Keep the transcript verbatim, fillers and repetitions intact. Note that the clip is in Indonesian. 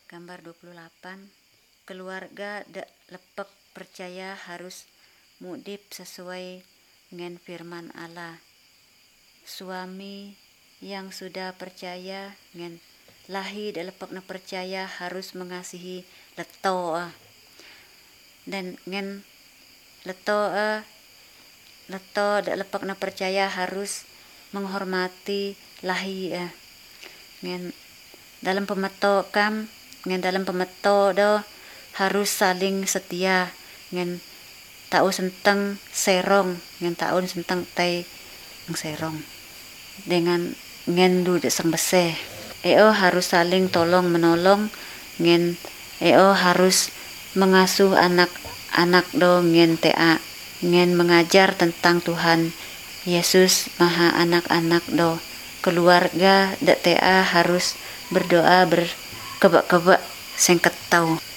Gambar dua puluh delapan. Keluarga da lepek percaya harus mudip sesuai dengan firman Allah. Suami yang sudah percaya dengan lahi da lepek na percaya harus mengasihi leto dan ngen leto leto da lepek na percaya harus menghormati lahi ngen dalam pemeto kam ngen dalam pemeto do harus saling setia ngen tau senteng serong ngen tau senteng tai serong dengan ngen du de sang bese eo harus saling tolong menolong ngen eo harus mengasuh anak-anak do ngen tea ngen mengajar tentang Tuhan Yesus maha anak-anak do. Keluarga da tea harus berdoa berkebak-kebak sengketau.